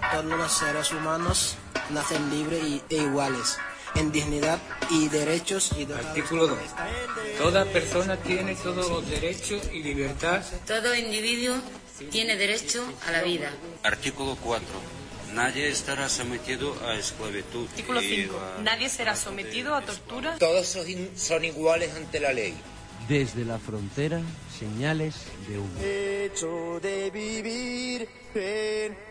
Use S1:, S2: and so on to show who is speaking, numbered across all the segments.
S1: Todos los seres humanos nacen libres e iguales en dignidad y derechos.
S2: Artículo 2. Toda persona tiene todos los derechos y libertad.
S3: Todo individuo tiene derecho a la vida.
S4: Artículo 4. Nadie estará sometido a esclavitud.
S5: Artículo 5. Nadie será sometido a tortura.
S6: Todos son iguales ante la ley.
S7: Desde la frontera, señales de humo.
S1: Hecho de vivir en...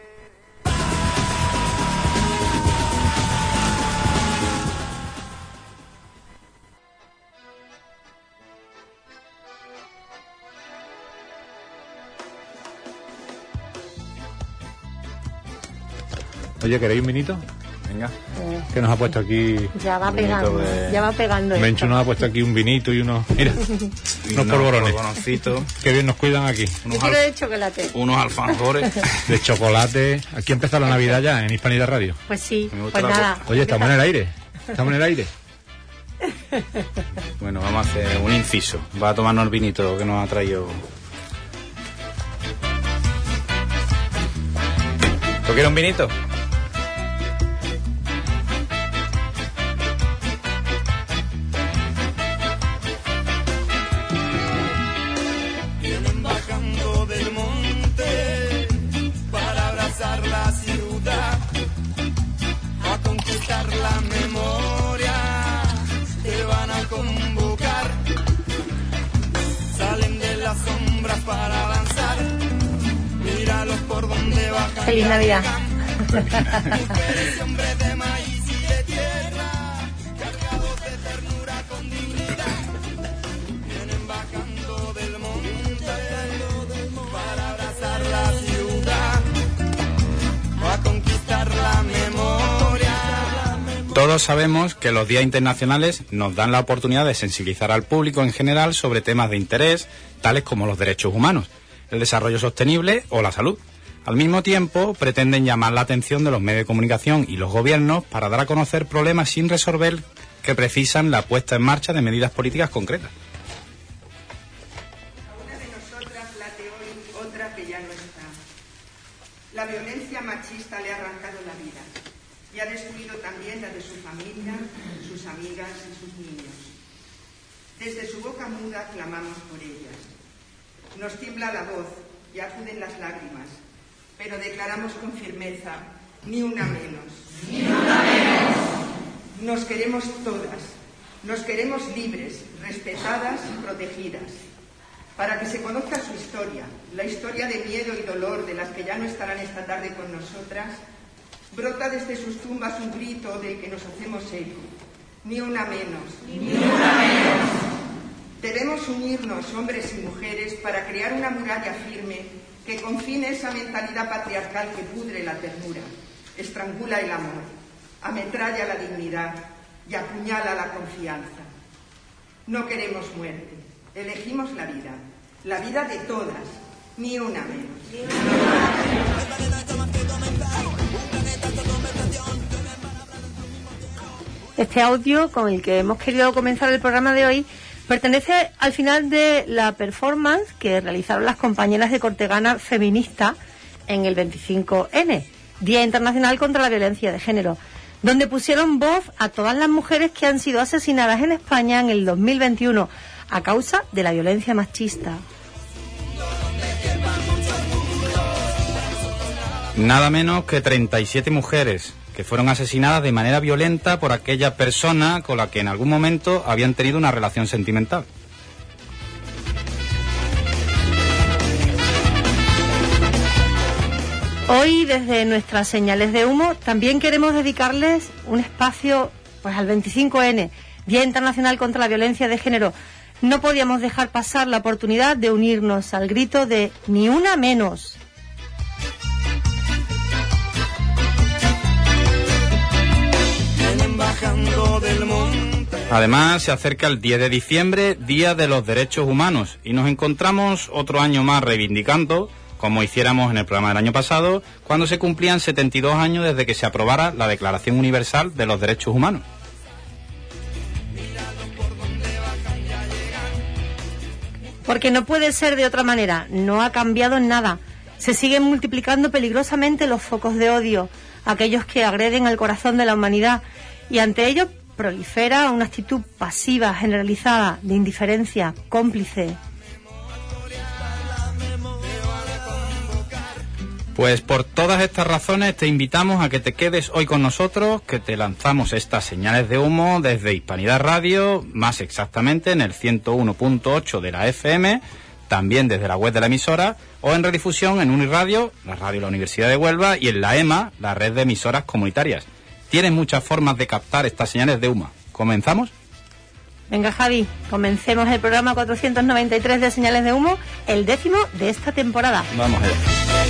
S8: Oye, ¿queréis un vinito? Venga, que nos ha puesto aquí...
S9: Ya va pegando, ya va pegando.
S8: Menchu nos ha puesto aquí un vinito y unos... Mira, unos polvoroncitos. Qué bien nos cuidan aquí.
S9: Yo quiero de chocolate.
S8: Unos alfajores de chocolate. Aquí empieza la Navidad ya, en Hispanidad Radio.
S9: Pues sí, pues nada.
S8: Oye, estamos en el aire. Estamos en el aire.
S10: Bueno, vamos a hacer un inciso. Va a tomarnos el vinito que nos ha traído. ¿Tú quieres un vinito?
S11: Vienen bajando del monte para abrazar la ciudad, a conquistar la memoria, te van a convocar. Salen de las sombras para avanzar, míralos por donde bajan.
S9: Feliz Navidad.
S11: Mujeres y hombres de maíz y de tierra, cargados de ternura con dignidad, vienen bajando del monte para abrazar la ciudad, a conquistar la memoria.
S10: Todos sabemos que los días internacionales nos dan la oportunidad de sensibilizar al público en general sobre temas de interés, tales como los derechos humanos, el desarrollo sostenible o la salud. Al mismo tiempo, pretenden llamar la atención de los medios de comunicación y los gobiernos para dar a conocer problemas sin resolver que precisan la puesta en marcha de medidas políticas concretas.
S12: A una de nosotras late hoy otra que ya no está. La violencia machista le ha arrancado la vida y ha destruido también la de su familia, sus amigas y sus niños. Desde su boca muda clamamos por ellas. Nos tiembla la voz y acuden las lágrimas, pero declaramos con firmeza, ni una menos. Ni una menos. Nos queremos todas, nos queremos libres, respetadas y protegidas. Para que se conozca su historia, la historia de miedo y dolor de las que ya no estarán esta tarde con nosotras, brota desde sus tumbas un grito del que nos hacemos eco. Ni una menos. Ni una menos. Debemos unirnos, hombres y mujeres, para crear una muralla firme que confine esa mentalidad patriarcal que pudre la ternura, estrangula el amor, ametralla la dignidad y apuñala la confianza. No queremos muerte, elegimos la vida de todas, ni una menos.
S9: Este audio con el que hemos querido comenzar el programa de hoy pertenece al final de la performance que realizaron las compañeras de Cortegana Feminista en el 25N, Día Internacional contra la Violencia de Género, donde pusieron voz a todas las mujeres que han sido asesinadas en España en el 2021 a causa de la violencia machista.
S10: Nada menos que 37 mujeres que fueron asesinadas de manera violenta por aquella persona con la que en algún momento habían tenido una relación sentimental.
S9: Hoy, desde nuestras señales de humo, también queremos dedicarles un espacio pues al 25N, Día Internacional contra la Violencia de Género. No podíamos dejar pasar la oportunidad de unirnos al grito de ni una menos.
S10: Además, se acerca el 10 de diciembre, Día de los Derechos Humanos, y nos encontramos otro año más reivindicando, como hiciéramos en el programa del año pasado, cuando se cumplían 72 años desde que se aprobara la Declaración Universal de los Derechos Humanos.
S9: Porque no puede ser de otra manera, no ha cambiado en nada. Se siguen multiplicando peligrosamente los focos de odio, aquellos que agreden al corazón de la humanidad, y ante ello prolifera una actitud pasiva, generalizada, de indiferencia, cómplice.
S10: Pues por todas estas razones te invitamos a que te quedes hoy con nosotros, que te lanzamos estas señales de humo desde Hispanidad Radio, más exactamente en el 101.8 de la FM, también desde la web de la emisora, o en redifusión en Uniradio, la radio de la Universidad de Huelva, y en la EMA, la red de emisoras comunitarias. Tienes muchas formas de captar estas señales de humo. ¿Comenzamos?
S9: Venga, Javi, comencemos el programa 493 de Señales de Humo, el 10º de esta temporada.
S10: Vamos allá.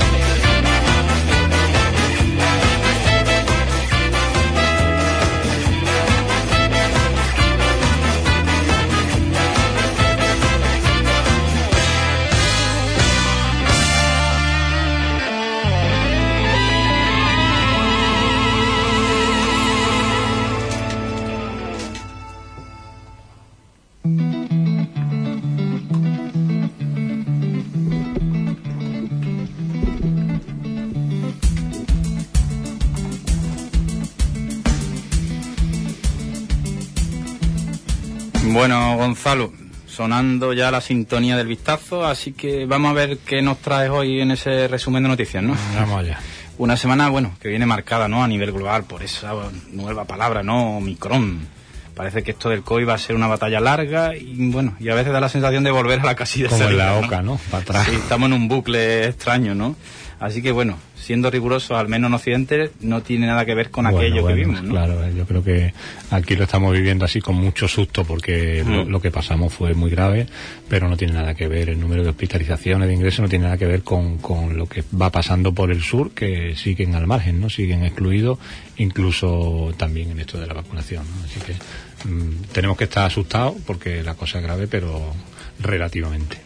S10: Bueno, Gonzalo, sonando ya la sintonía del vistazo, así que vamos a ver qué nos traes hoy en ese resumen de noticias, ¿no?
S8: Vamos allá.
S10: Una semana, bueno, que viene marcada, ¿no?, a nivel global por esa nueva palabra, ¿no?, Omicron. Parece que esto del COVID va a ser una batalla larga y, bueno, y a veces da la sensación de volver a la casilla de
S8: como
S10: salida,
S8: en la oca, ¿no? Para atrás.
S10: Sí, estamos en un bucle extraño, ¿no? Así que, bueno, siendo rigurosos, al menos en Occidente, no tiene nada que ver con aquello que vimos, ¿no?
S8: Claro, yo creo que aquí lo estamos viviendo así con mucho susto porque lo que pasamos fue muy grave, pero no tiene nada que ver, el número de hospitalizaciones, de ingresos, no tiene nada que ver con lo que va pasando por el sur, que siguen al margen, ¿no? Siguen excluidos, incluso también en esto de la vacunación, ¿no? Así que tenemos que estar asustados porque la cosa es grave, pero relativamente.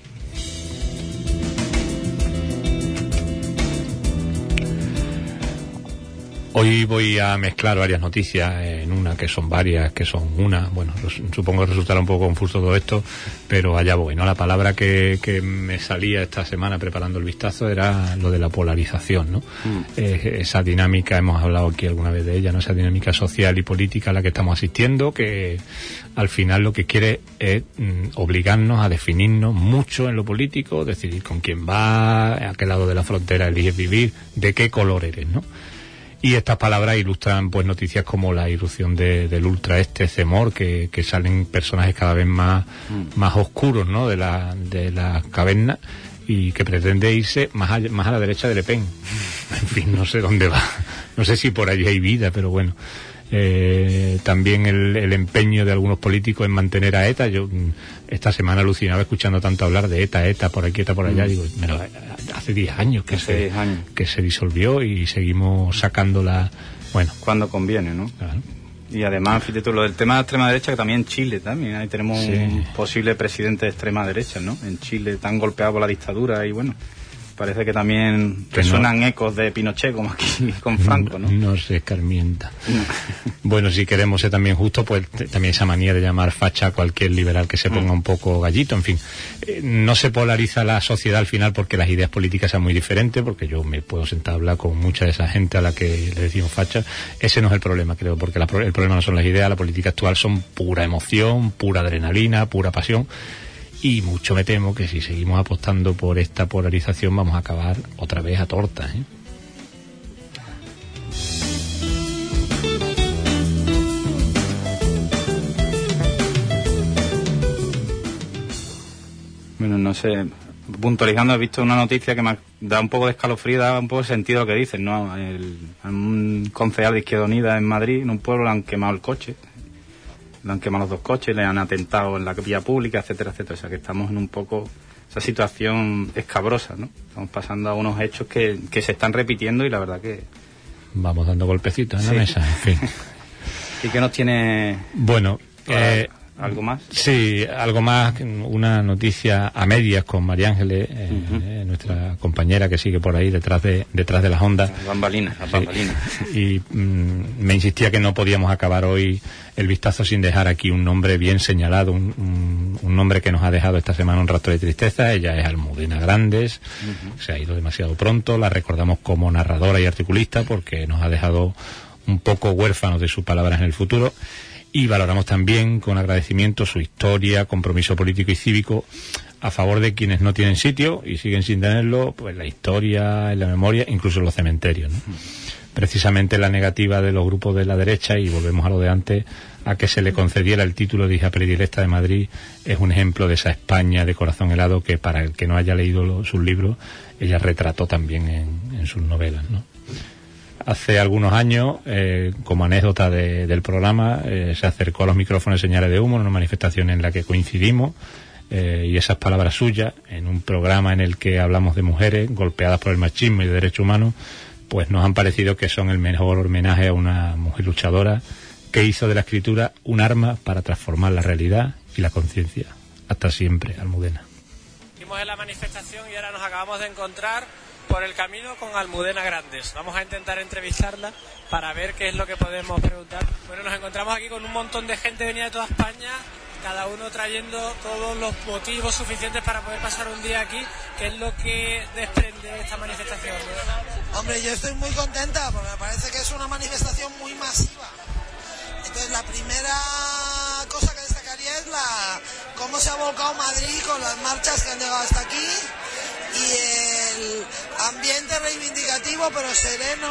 S8: Hoy voy a mezclar varias noticias en una, que son varias, que son una. Bueno, supongo que resultará un poco confuso todo esto, pero allá voy, ¿no? La palabra que me salía esta semana preparando el vistazo era lo de la polarización, ¿no? Esa dinámica, hemos hablado aquí alguna vez de ella, ¿no? Esa dinámica social y política a la que estamos asistiendo, que al final lo que quiere es obligarnos a definirnos mucho en lo político, decidir con quién va, a qué lado de la frontera eliges vivir, de qué color eres, ¿no? Y estas palabras ilustran pues noticias como la irrupción del ultra Zemmour, que salen personajes cada vez más oscuros, ¿no?, de la caverna, y que pretende irse más a la derecha de Le Pen. En fin, no sé dónde va, no sé si por allí hay vida, pero bueno. También el empeño de algunos políticos en mantener a ETA. Yo esta semana alucinaba escuchando tanto hablar de ETA por aquí, ETA por allá. Digo, pero hace 10 años que se disolvió y seguimos sacándola, bueno,
S10: cuando conviene, ¿no?
S8: Claro.
S10: Y además, fíjate tú, lo del tema de extrema derecha, que también en Chile también, ahí tenemos un posible presidente de extrema derecha, ¿no? En Chile, tan golpeado por la dictadura, y bueno, parece que también resuenan ecos de Pinochet, como aquí con Franco, ¿no?
S8: No se escarmienta. Bueno, si queremos ser también justos, pues también esa manía de llamar facha a cualquier liberal que se ponga un poco gallito, en fin. No se polariza la sociedad al final porque las ideas políticas sean muy diferentes, porque yo me puedo sentar a hablar con mucha de esa gente a la que le decimos facha. Ese no es el problema, creo, porque el problema no son las ideas, la política actual son pura emoción, pura adrenalina, pura pasión. Y mucho me temo que si seguimos apostando por esta polarización vamos a acabar otra vez a tortas, ¿eh?
S10: Bueno, no sé, puntualizando, he visto una noticia que me da un poco de escalofrío, da un poco de sentido a lo que dicen, ¿no? Un concejal de Izquierda Unida en Madrid, en un pueblo, le han quemado el coche. Le han quemado los 2 coches, le han atentado en la vía pública, etcétera, etcétera. O sea que estamos en un poco esa situación escabrosa, ¿no? Estamos pasando a unos hechos que se están repitiendo y la verdad que...
S8: Vamos dando golpecitos en la mesa, en fin.
S10: ¿Y qué nos tiene...?
S8: Bueno,
S10: ¿Algo más?
S8: Sí, algo más, una noticia a medias con María Ángeles, nuestra compañera que sigue por ahí detrás de las ondas.
S10: Las bambalinas.
S8: Y me insistía que no podíamos acabar hoy el vistazo sin dejar aquí un nombre bien señalado, un nombre que nos ha dejado esta semana un rastro de tristeza. Ella es Almudena Grandes, se ha ido demasiado pronto, la recordamos como narradora y articulista porque nos ha dejado un poco huérfanos de sus palabras en el futuro. Y valoramos también con agradecimiento su historia, compromiso político y cívico a favor de quienes no tienen sitio y siguen sin tenerlo, pues la historia, en la memoria, incluso en los cementerios, ¿no? Precisamente la negativa de los grupos de la derecha, y volvemos a lo de antes, a que se le concediera el título de hija predilecta de Madrid, es un ejemplo de esa España de corazón helado que, para el que no haya leído sus libros, ella retrató también en sus novelas, ¿no? Hace algunos años, como anécdota del programa, se acercó a los micrófonos de Señales de Humo en una manifestación en la que coincidimos, y esas palabras suyas, en un programa en el que hablamos de mujeres golpeadas por el machismo y de derechos humanos, pues nos han parecido que son el mejor homenaje a una mujer luchadora que hizo de la escritura un arma para transformar la realidad y la conciencia. Hasta siempre, Almudena.
S13: Estuvimos en la manifestación y ahora nos acabamos de encontrar por el camino con Almudena Grandes. Vamos a intentar entrevistarla para ver qué es lo que podemos preguntar. Bueno, nos encontramos aquí con un montón de gente venida de toda España, cada uno trayendo todos los motivos suficientes para poder pasar un día aquí. ¿Qué es lo que desprende esta manifestación?
S14: Hombre, yo estoy muy contenta porque me parece que es una manifestación muy masiva. Entonces, la primera cosa que destacaría es cómo se ha volcado Madrid con las marchas que han llegado hasta aquí y el ambiente reivindicativo pero sereno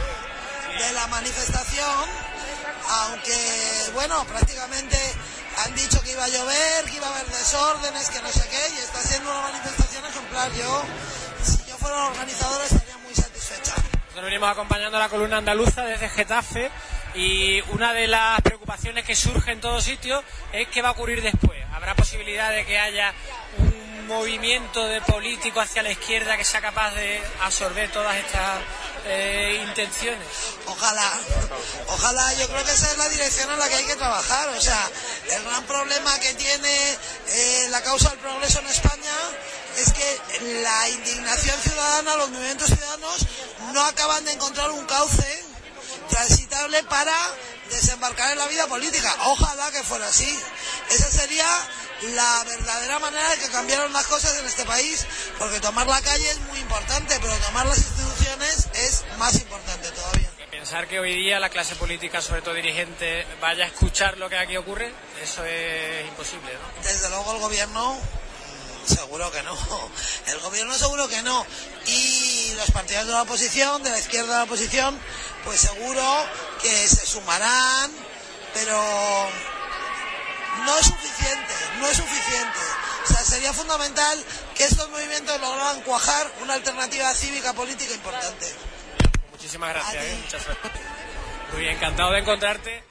S14: de la manifestación, aunque bueno, prácticamente han dicho que iba a llover, que iba a haber desórdenes, que no sé qué, y está siendo una manifestación ejemplar. Si yo fuera organizadora estaría muy satisfecha.
S13: Nosotros venimos acompañando a la columna andaluza desde Getafe y una de las preocupaciones que surge en todos sitios es qué va a ocurrir después. ¿Habrá posibilidad de que haya un movimiento de político hacia la izquierda que sea capaz de absorber todas estas intenciones?
S14: Ojalá, yo creo que esa es la dirección en la que hay que trabajar. O sea, el gran problema que tiene la causa del progreso en España es que la indignación ciudadana, los movimientos ciudadanos no acaban de encontrar un cauce transitable para desembarcar en la vida política. Ojalá que fuera así. Esa sería la verdadera manera de que cambiaron las cosas en este país, porque tomar la calle es muy importante, pero tomar las instituciones es más importante todavía.
S13: Pensar que hoy día la clase política, sobre todo dirigente, vaya a escuchar lo que aquí ocurre, eso es imposible, ¿no?
S14: Desde luego el gobierno seguro que no. El gobierno seguro que no. Y los partidos de la oposición, de la izquierda de la oposición, pues seguro que se sumarán, pero no es suficiente. O sea, sería fundamental que estos movimientos lograran cuajar una alternativa cívica política importante.
S13: Muchísimas gracias, muchas gracias. Muy encantado de encontrarte.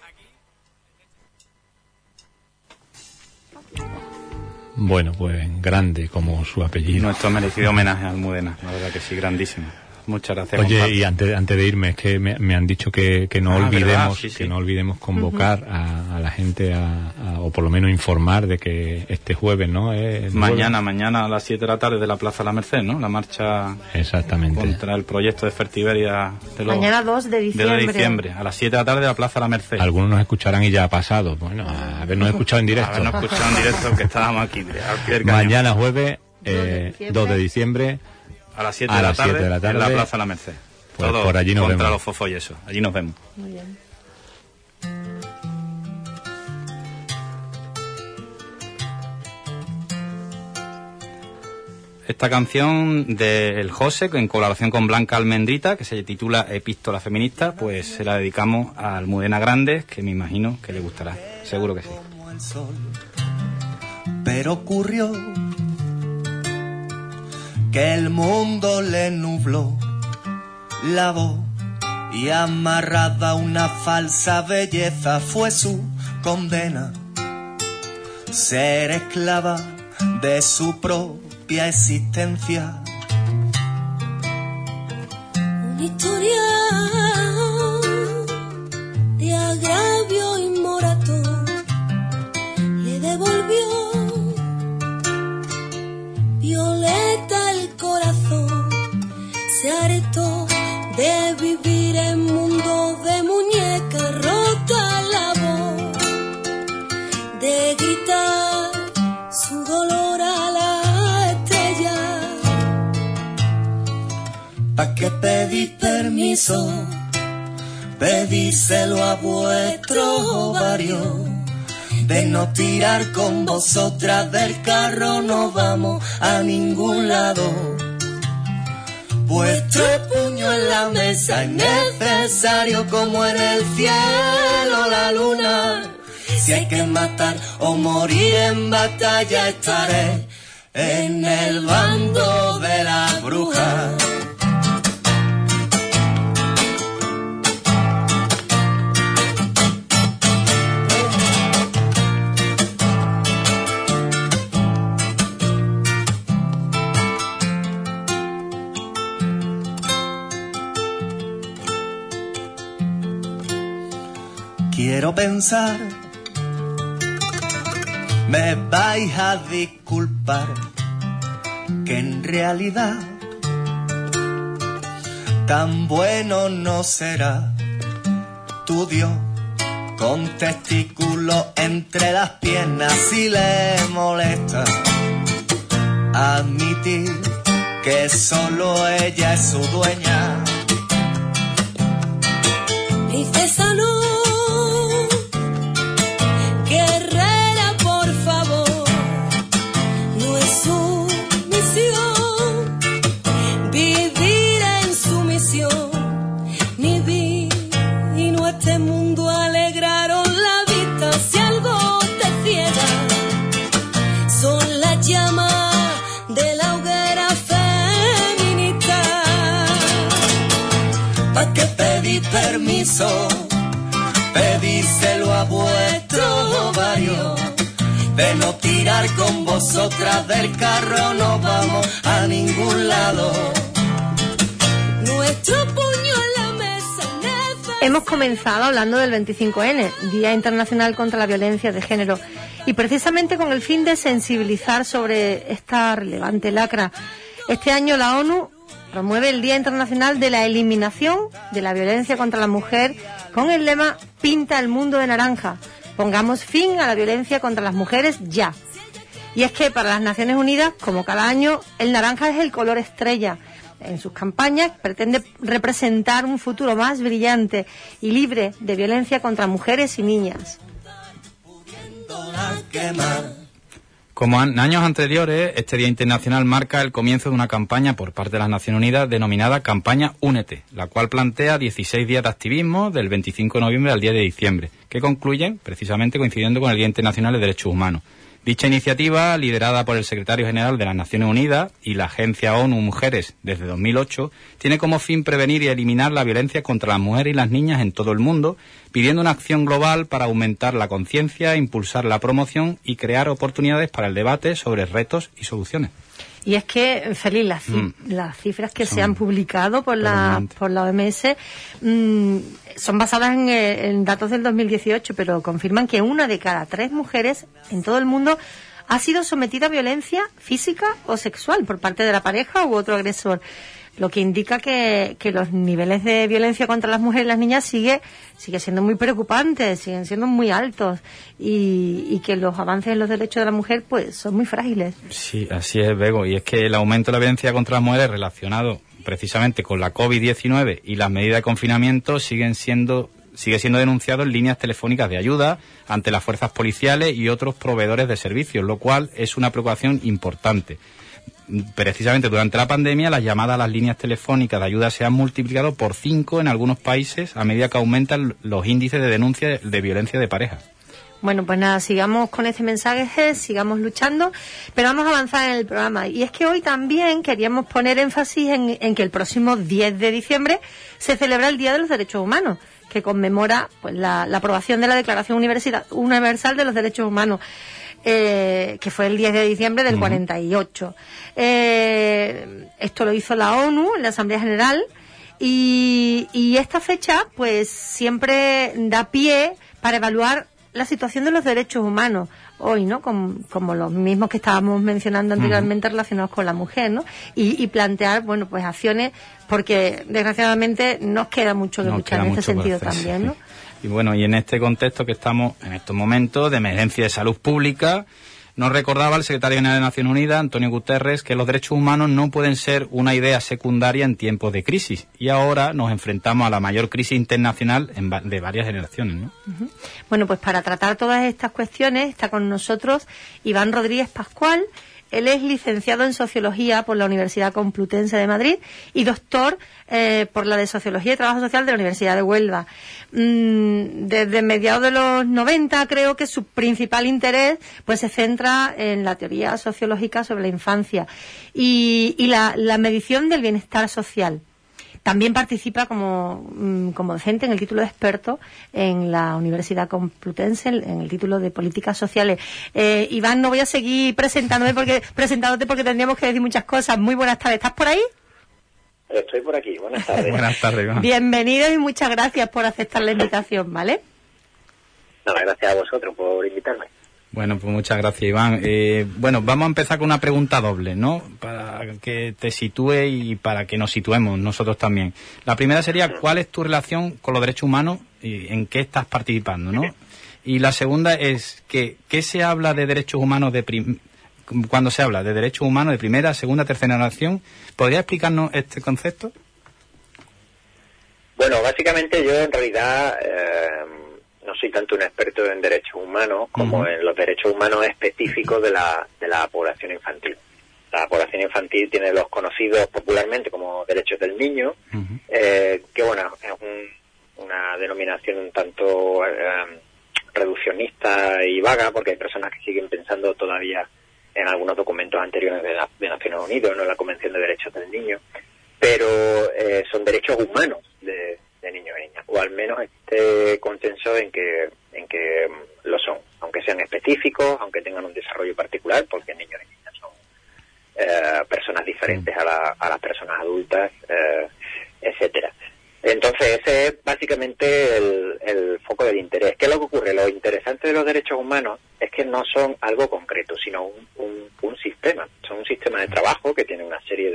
S8: Bueno, pues grande como su apellido.
S10: Nuestro merecido homenaje a Almudena, la verdad que sí, grandísimo. Muchas gracias.
S8: Oye, y antes de irme, es que me han dicho que no olvidemos,
S10: sí.
S8: que no olvidemos convocar a la gente o por lo menos informar de que este jueves, ¿no?
S10: Mañana a las 7 de la tarde de la Plaza La Merced, ¿no? La marcha contra el proyecto de Fertiberia
S9: mañana 2 de diciembre.
S10: 2 de diciembre, a las 7 de la tarde de la Plaza La Merced.
S8: Algunos nos escucharán y ya ha pasado. Bueno, habernos escuchado en directo.
S10: Que estábamos aquí.
S8: Mañana jueves 2 de diciembre.
S10: A las 7 de la tarde en la Plaza La Merced.
S8: Pues
S10: todo
S8: por allí nos
S10: contra
S8: vemos.
S10: Los fofollesos. Allí nos vemos.
S9: Muy bien.
S10: Esta canción del José, en colaboración con Blanca Almendrita, que se titula Epístola Feminista, pues se la dedicamos a Almudena Grandes, que me imagino que le gustará. Seguro que sí.
S15: Pero ocurrió que el mundo le nubló la voz y amarrada a una falsa belleza fue su condena, ser esclava de su propia existencia.
S16: Una historia de agravio y moratón de vivir en mundo de muñeca rota la voz, de gritar su dolor a la estrella.
S15: ¿Pa' qué pedís permiso? Pedíselo a vuestro ovario, de no tirar con vosotras del carro, no vamos a ningún lado. Vuestro puño en la mesa es necesario como en el cielo la luna. Si hay que matar o morir en batalla, estaré en el bando de las brujas. Quiero pensar, me vais a disculpar, que en realidad tan bueno no será tu Dios con testículos entre las piernas. Si le molesta admitir que solo ella es su dueña.
S16: Princesa no, guerrera, por favor, no es su misión vivir en sumisión, ni vino a este mundo a alegraros la vista. Si algo te ciega, son las llamas de la hoguera feminista.
S15: ¿Pa' qué pedí permiso? Pedíselo a vuestro ovario, de no tirar con vosotras del carro, no vamos a ningún lado.
S16: Nuestro puño en la mesa.
S9: Hemos comenzado hablando del 25N, Día Internacional contra la Violencia de Género, y precisamente con el fin de sensibilizar sobre esta relevante lacra. Este año la ONU promueve el Día Internacional de la Eliminación de la Violencia contra la Mujer con el lema Pinta el mundo de naranja. Pongamos fin a la violencia contra las mujeres ya. Y es que para las Naciones Unidas, como cada año, el naranja es el color estrella. En sus campañas pretende representar un futuro más brillante y libre de violencia contra mujeres y niñas.
S10: Como en años anteriores, este Día Internacional marca el comienzo de una campaña por parte de las Naciones Unidas denominada Campaña Únete, la cual plantea 16 días de activismo del 25 de noviembre al 10 de diciembre, que concluyen precisamente coincidiendo con el Día Internacional de Derechos Humanos. Dicha iniciativa, liderada por el Secretario General de las Naciones Unidas y la Agencia ONU Mujeres desde 2008, tiene como fin prevenir y eliminar la violencia contra las mujeres y las niñas en todo el mundo, pidiendo una acción global para aumentar la conciencia, impulsar la promoción y crear oportunidades para el debate sobre retos y soluciones.
S9: Y es que, Félix, las cifras que se han publicado por la OMS son basadas en datos del 2018, pero confirman que 1 de cada 3 mujeres en todo el mundo ha sido sometida a violencia física o sexual por parte de la pareja u otro agresor, lo que indica que los niveles de violencia contra las mujeres y las niñas sigue siendo muy preocupantes, siguen siendo muy altos y que los avances en los derechos de la mujer pues son muy frágiles. Sí,
S10: así es, Bego, y es que el aumento de la violencia contra las mujeres relacionado precisamente con la COVID-19 y las medidas de confinamiento sigue siendo denunciado en líneas telefónicas de ayuda ante las fuerzas policiales y otros proveedores de servicios, lo cual es una preocupación importante. Precisamente durante la pandemia, las llamadas a las líneas telefónicas de ayuda se han multiplicado por 5 en algunos países a medida que aumentan los índices de denuncia de violencia de pareja.
S9: Bueno, pues nada, sigamos con este mensaje, sigamos luchando, pero vamos a avanzar en el programa. Y es que hoy también queríamos poner énfasis en que el próximo 10 de diciembre se celebra el Día de los Derechos Humanos, que conmemora pues la aprobación de la Declaración Universal de los Derechos Humanos. Que fue el 10 de diciembre del 48. Esto lo hizo la ONU en la Asamblea General y esta fecha pues siempre da pie para evaluar la situación de los derechos humanos hoy, ¿no? Como los mismos que estábamos mencionando anteriormente relacionados con la mujer, ¿no? Y plantear, bueno, pues acciones, porque desgraciadamente nos queda mucho que luchar en este sentido también, ¿no?
S10: Y bueno, y en este contexto que estamos en estos momentos de emergencia de salud pública, nos recordaba el secretario general de Naciones Unidas, Antonio Guterres, que los derechos humanos no pueden ser una idea secundaria en tiempos de crisis. Y ahora nos enfrentamos a la mayor crisis internacional de varias generaciones, ¿no?
S9: Bueno, pues para tratar todas estas cuestiones está con nosotros Iván Rodríguez Pascual. Él es licenciado en Sociología por la Universidad Complutense de Madrid y doctor por la de Sociología y Trabajo Social de la Universidad de Huelva. Desde mediados de los 90 creo que su principal interés pues se centra en la teoría sociológica sobre la infancia y la medición del bienestar social. También participa como docente en el título de experto en la Universidad Complutense, en el título de Políticas Sociales. Iván, no voy a seguir presentándote porque tendríamos que decir muchas cosas. Muy buenas tardes. ¿Estás por ahí?
S17: Estoy por aquí. Buenas tardes.
S10: Buenas tardes, Iván.
S9: Bienvenido y muchas gracias por aceptar la invitación, ¿vale?
S17: No, gracias a vosotros por invitarme.
S10: Bueno, pues muchas gracias, Iván. Bueno, vamos a empezar con una pregunta doble, ¿no? Para que te sitúe y para que nos situemos nosotros también. La primera sería, ¿cuál es tu relación con los derechos humanos y en qué estás participando, ¿no? Y la segunda es, ¿qué se habla de derechos humanos cuando se habla de derechos humanos de primera, segunda, tercera generación? ¿Podría explicarnos este concepto?
S17: Bueno, básicamente yo en realidad no soy tanto un experto en derechos humanos como en los derechos humanos específicos de la población infantil. La población infantil tiene los conocidos popularmente como derechos del niño, que bueno, es una denominación un tanto reduccionista y vaga, porque hay personas que siguen pensando todavía en algunos documentos anteriores de Naciones Unidas, no en la Convención de Derechos del Niño, pero son derechos humanos de niños y niñas, o al menos este consenso en que lo son, aunque sean específicos, aunque tengan un desarrollo particular, porque niños y niñas son personas diferentes a las personas adultas, etcétera. Entonces ese es básicamente el foco del interés. ¿Qué es lo que ocurre? Lo interesante de los derechos humanos es que no son algo concreto, sino un sistema. Son un sistema de trabajo que tiene una serie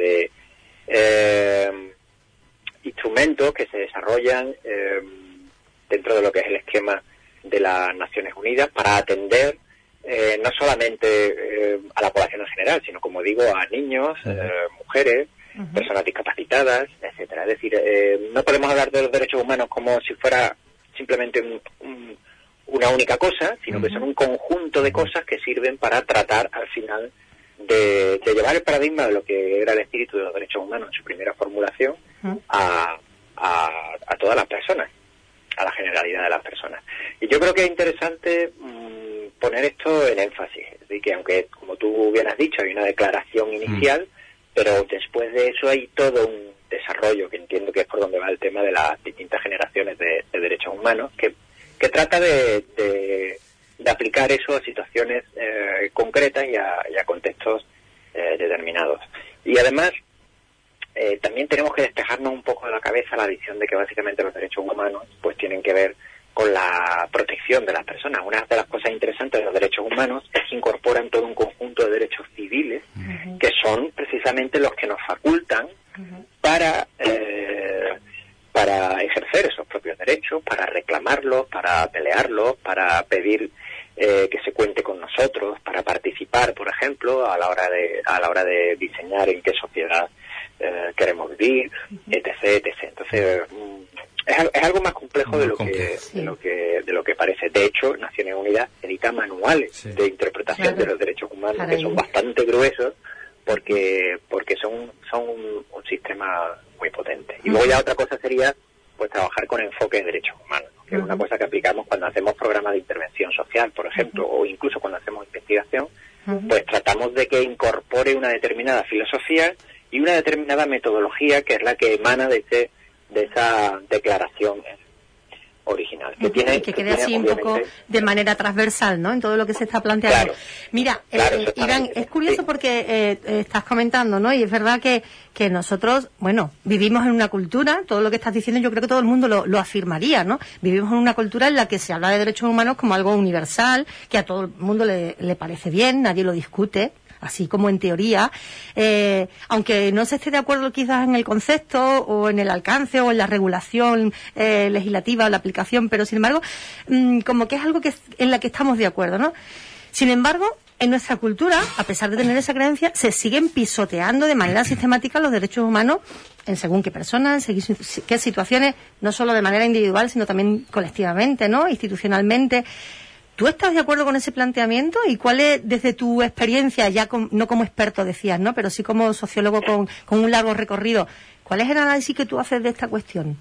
S17: de instrumentos que se desarrollan dentro de lo que es el esquema de las Naciones Unidas para atender no solamente a la población en general, sino, como digo, a niños, mujeres, personas discapacitadas, etcétera. Es decir, no podemos hablar de los derechos humanos como si fuera simplemente una única cosa, sino que son un conjunto de cosas que sirven para tratar al final de llevar el paradigma de lo que era el espíritu de los derechos humanos en su primera formulación a todas las personas, a la generalidad de las personas. Y yo creo que es interesante poner esto en énfasis, es decir, que aunque, como tú bien has dicho, hay una declaración inicial, pero después de eso hay todo un desarrollo, que entiendo que es por donde va el tema de las distintas generaciones de derechos humanos, que trata de aplicar eso a situaciones concretas y a contextos determinados. Y además, también tenemos que despejarnos un poco de la cabeza la visión de que básicamente los derechos humanos pues tienen que ver con la protección de las personas. Una de las cosas interesantes de los derechos humanos es que incorporan todo un conjunto de derechos civiles que son precisamente los que nos facultan para ejercer esos propios derechos, para reclamarlos, para pelearlos, para pedir que se cuente con nosotros, para participar, por ejemplo, a la hora de diseñar en qué sociedad queremos vivir, etc. Entonces es algo más complejo de lo que parece. De hecho, Naciones Unidas edita manuales de interpretación de los derechos humanos que son bastante gruesos porque son un sistema muy potente. Y luego ya otra cosa sería pues trabajar con enfoque de derechos humanos, que es una cosa que aplicamos cuando hacemos programas de intervención social, por ejemplo, o incluso cuando hacemos investigación, pues tratamos de que incorpore una determinada filosofía y una determinada metodología que es la que emana de esa declaración original. Que
S9: quede así un poco de manera transversal, ¿no? En todo lo que se está planteando.
S17: Claro,
S9: mira, Iván, es curioso porque estás comentando, ¿no? Y es verdad que nosotros, bueno, vivimos en una cultura, todo lo que estás diciendo yo creo que todo el mundo lo afirmaría, ¿no? Vivimos en una cultura en la que se habla de derechos humanos como algo universal, que a todo el mundo le parece bien, nadie lo discute, así como en teoría, aunque no se esté de acuerdo quizás en el concepto o en el alcance o en la regulación legislativa o la aplicación, pero sin embargo, como que es algo en la que estamos de acuerdo, ¿no? Sin embargo, en nuestra cultura, a pesar de tener esa creencia, se siguen pisoteando de manera sistemática los derechos humanos en según qué personas, en según qué situaciones, no solo de manera individual, sino también colectivamente, ¿no? Institucionalmente. ¿Tú estás de acuerdo con ese planteamiento? ¿Y cuál es, desde tu experiencia, ya no como experto decías, ¿no? Pero sí como sociólogo con un largo recorrido, ¿cuál es el análisis que tú haces de esta cuestión?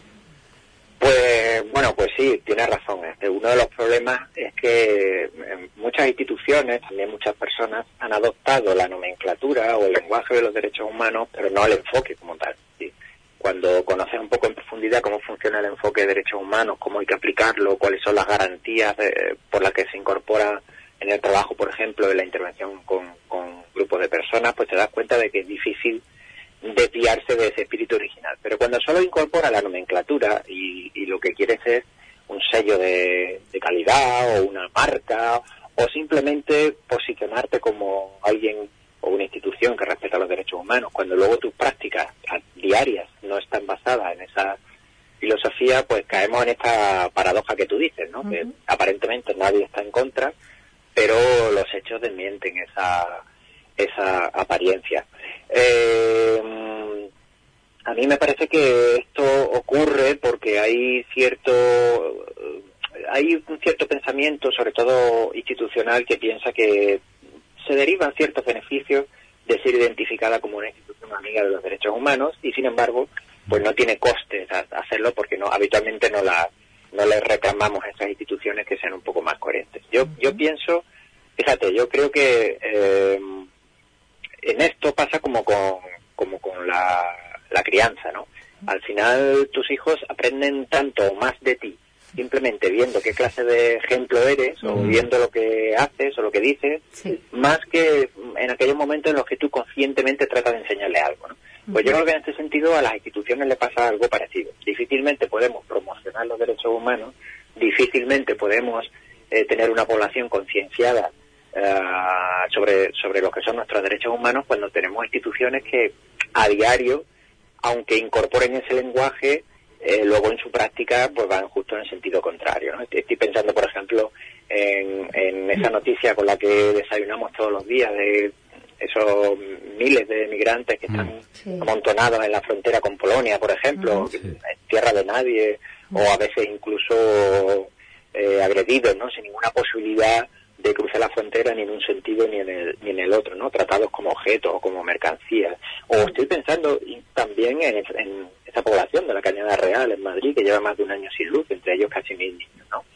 S17: Pues sí, tienes razón. Uno de los problemas es que muchas instituciones, también muchas personas, han adoptado la nomenclatura o el lenguaje de los derechos humanos, pero no el enfoque como tal. ¿Sí? Cuando conoces un poco en profundidad cómo funciona el enfoque de derechos humanos, cómo hay que aplicarlo, cuáles son las garantías por las que se incorpora en el trabajo, por ejemplo, en la intervención con grupos de personas, pues te das cuenta de que es difícil desviarse de ese espíritu original. Pero cuando solo incorpora la nomenclatura y lo que quieres es un sello de calidad o una marca o simplemente posicionarte como alguien o una institución que respeta los derechos humanos, cuando luego tus prácticas diarias no están basadas en esa filosofía, pues caemos en esta paradoja que tú dices, ¿no? Uh-huh. Que aparentemente nadie está en contra, pero los hechos desmienten esa apariencia. A mí me parece que esto ocurre porque hay un cierto pensamiento, sobre todo institucional, que piensa que se derivan ciertos beneficios de ser identificada como una institución amiga de los derechos humanos y, sin embargo, pues no tiene costes hacerlo porque habitualmente no les reclamamos a esas instituciones que sean un poco más coherentes. Yo pienso, fíjate, yo creo que en esto pasa como con la crianza, ¿no? Al final tus hijos aprenden tanto o más de ti simplemente viendo qué clase de ejemplo eres o viendo lo que haces o lo que dices, más que en aquellos momentos en los que tú conscientemente tratas de enseñarle algo, ¿no? Pues yo creo que en este sentido a las instituciones les pasa algo parecido. Difícilmente podemos promocionar los derechos humanos, difícilmente podemos tener una población concienciada sobre lo que son nuestros derechos humanos cuando tenemos instituciones que a diario, aunque incorporen ese lenguaje, luego en su práctica pues van justo en el sentido contrario, ¿no? Estoy pensando, por ejemplo, en esa noticia con la que desayunamos todos los días de esos miles de migrantes que están amontonados en la frontera con Polonia, por ejemplo, en tierra de nadie, o a veces incluso agredidos, ¿no? Sin ninguna posibilidad de cruzar la frontera ni en un sentido ni en el otro, ¿no? Tratados como objetos o como mercancías. O estoy pensando también en esa población de la Cañada Real en Madrid, que lleva más de un año sin luz, entre ellos casi 1000 niños, ¿no?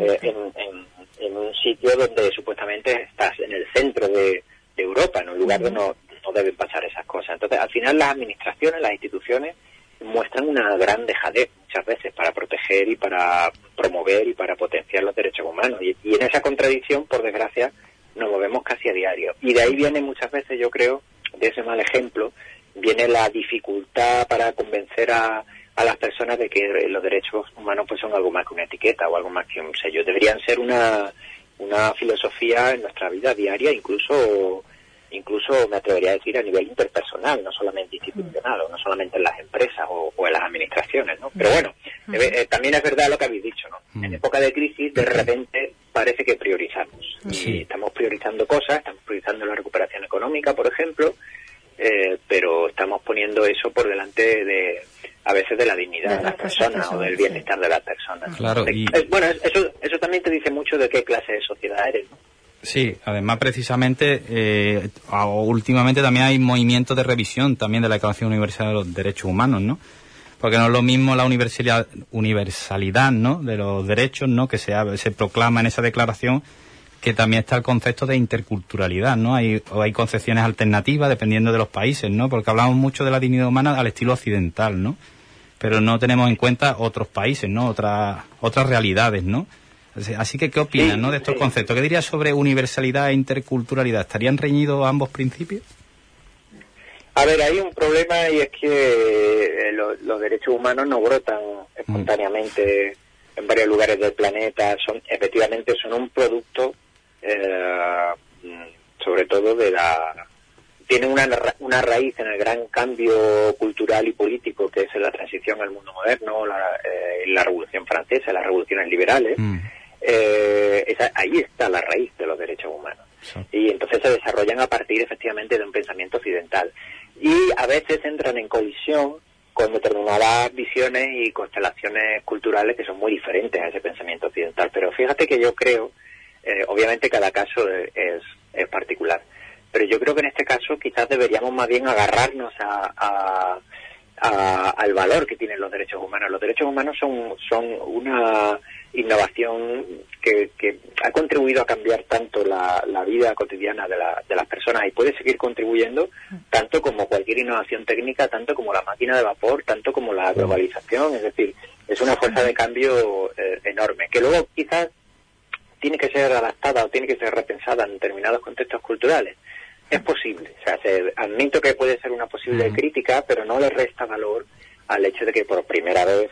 S17: En un sitio donde supuestamente estás en el centro de Europa, en un lugar donde no deben pasar esas cosas. Entonces, al final las administraciones, las instituciones muestran una gran dejadez muchas veces para proteger y para promover y para potenciar los derechos humanos. Y en esa contradicción, por desgracia, nos movemos casi a diario. Y de ahí viene muchas veces, yo creo, de ese mal ejemplo, viene la dificultad para convencer a las personas de que los derechos humanos pues son algo más que una etiqueta o algo más que un sello. Deberían ser una filosofía en nuestra vida diaria, incluso me atrevería a decir a nivel interpersonal, no solamente institucional, o no solamente en las empresas o en las administraciones, ¿no? Pero bueno, también es verdad lo que habéis dicho, ¿no? En época de crisis, de repente, parece que priorizamos. Y estamos priorizando cosas, estamos priorizando la recuperación económica, por ejemplo, pero estamos poniendo eso por delante a veces de la dignidad de las personas o del bienestar de las personas.
S10: Claro,
S17: bueno, eso también te dice mucho de qué clase de sociedad eres, ¿no?
S10: Sí, además precisamente últimamente también hay movimientos de revisión también de la Declaración Universal de los Derechos Humanos, ¿no? Porque no es lo mismo la universalidad, ¿no?, de los derechos, ¿no?, que se proclama en esa declaración, que también está el concepto de interculturalidad, ¿no? Hay concepciones alternativas dependiendo de los países, ¿no? Porque hablamos mucho de la dignidad humana al estilo occidental, ¿no? pero no tenemos en cuenta otros países, ¿no? Otras realidades, ¿no? Así que, ¿qué opinas, ¿no? de estos conceptos? ¿Qué dirías sobre universalidad e interculturalidad? ¿Estarían reñidos ambos principios?
S17: A ver, hay un problema y es que los derechos humanos no brotan espontáneamente en varios lugares del planeta. Efectivamente son un producto, sobre todo tienen una raíz en el gran cambio cultural y político que es la transición al mundo moderno, la Revolución Francesa, las revoluciones liberales. Ahí está la raíz de los derechos humanos. Y entonces se desarrollan a partir efectivamente de un pensamiento occidental. Y a veces entran en colisión con determinadas visiones y constelaciones culturales que son muy diferentes a ese pensamiento occidental. Pero fíjate que yo creo, obviamente cada caso es particular, pero yo creo que en este caso quizás deberíamos más bien agarrarnos al valor que tienen los derechos humanos. Los derechos humanos son una innovación que ha contribuido a cambiar tanto la vida cotidiana de las personas y puede seguir contribuyendo tanto como cualquier innovación técnica, tanto como la máquina de vapor, tanto como la globalización. Es decir, es una fuerza de cambio enorme, que luego quizás tiene que ser adaptada o tiene que ser repensada en determinados contextos culturales. Es posible, o sea, admito que puede ser una posible crítica, pero no le resta valor al hecho de que por primera vez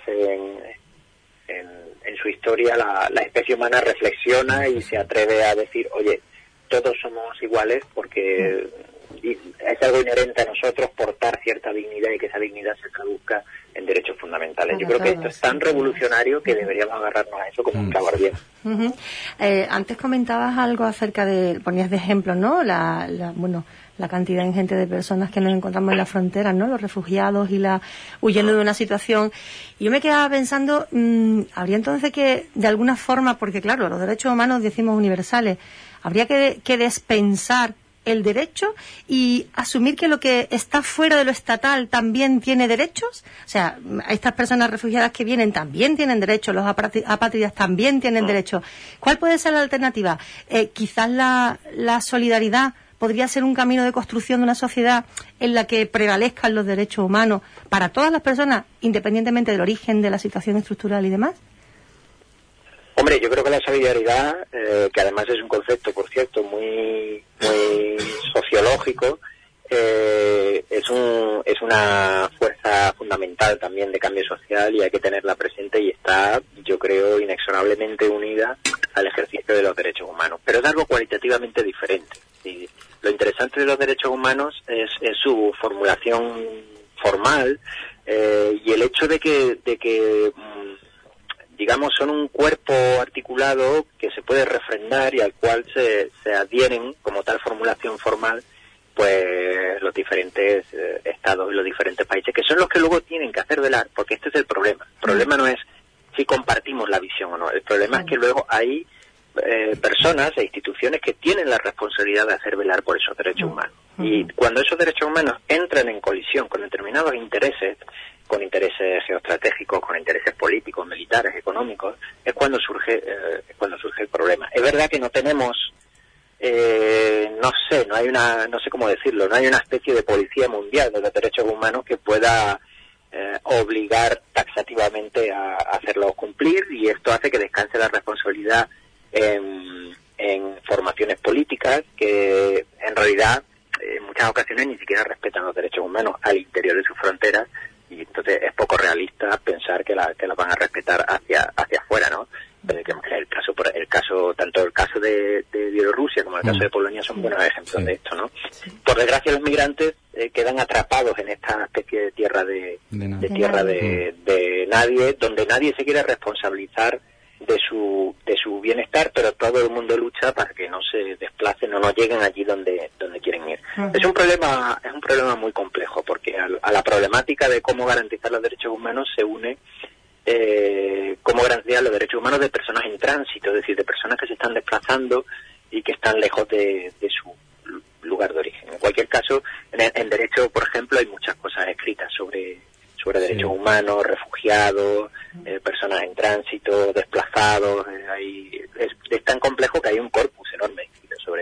S17: en su historia la especie humana reflexiona y se atreve a decir, oye, todos somos iguales porque es algo inherente a nosotros portar cierta dignidad y que esa dignidad se traduzca en derechos fundamentales. Yo creo que esto es tan revolucionario que deberíamos agarrarnos a eso como un clavo ardiente.
S9: Antes comentabas algo acerca ponías de ejemplo, ¿no? La cantidad ingente de personas que nos encontramos en las fronteras, ¿no? Los refugiados y huyendo de una situación. Y yo me quedaba pensando, habría entonces que, de alguna forma, porque claro, los derechos humanos decimos universales, habría que despensar el derecho y asumir que lo que está fuera de lo estatal también tiene derechos. O sea, estas personas refugiadas que vienen también tienen derechos, los apátridas también tienen derechos. ¿Cuál puede ser la alternativa? Quizás la solidaridad podría ser un camino de construcción de una sociedad en la que prevalezcan los derechos humanos para todas las personas, independientemente del origen, de la situación estructural y demás.
S17: Hombre, yo creo que la solidaridad, que además es un concepto, por cierto, muy sociológico, es una fuerza fundamental también de cambio social y hay que tenerla presente y está, yo creo, inexorablemente unida al ejercicio de los derechos humanos. Pero es algo cualitativamente diferente. Y lo interesante de los derechos humanos es su formulación formal y el hecho de que digamos, son un cuerpo articulado que se puede refrendar y al cual se adhieren como tal formulación formal pues los diferentes estados y los diferentes países, que son los que luego tienen que hacer velar, porque este es el problema. El problema no es si compartimos la visión o no, el problema es que luego hay personas e instituciones que tienen la responsabilidad de hacer velar por esos derechos humanos. Y cuando esos derechos humanos entran en colisión con determinados intereses, con intereses geoestratégicos, con intereses políticos, militares, económicos, es cuando surge el problema. Es verdad que no tenemos, no sé cómo decirlo, no hay una especie de policía mundial de los derechos humanos que pueda obligar taxativamente a hacerlos cumplir, y esto hace que descanse la responsabilidad en formaciones políticas que en realidad en muchas ocasiones ni siquiera respetan los derechos humanos al interior de sus fronteras, y entonces es poco realista pensar que las van a respetar hacia afuera, ¿no? El caso de Bielorrusia como el caso de Polonia son buenos ejemplos de esto, ¿no? Por desgracia los migrantes quedan atrapados en esta especie de tierra de nadie, donde nadie se quiere responsabilizar de su bienestar, pero todo el mundo lucha para que no se desplacen o no lleguen allí donde quieren ir. Es un problema muy complejo, porque a la problemática de cómo garantizar los derechos humanos se une cómo garantizar los derechos humanos de personas en tránsito, es decir, de personas que se están desplazando y que están lejos de su lugar de origen. En cualquier caso, en derecho, por ejemplo, hay muchas cosas escritas sobre derechos humanos, refugiados, personas en tránsito, desplazados. Es tan complejo que hay un corpus enorme escrito sobre eso.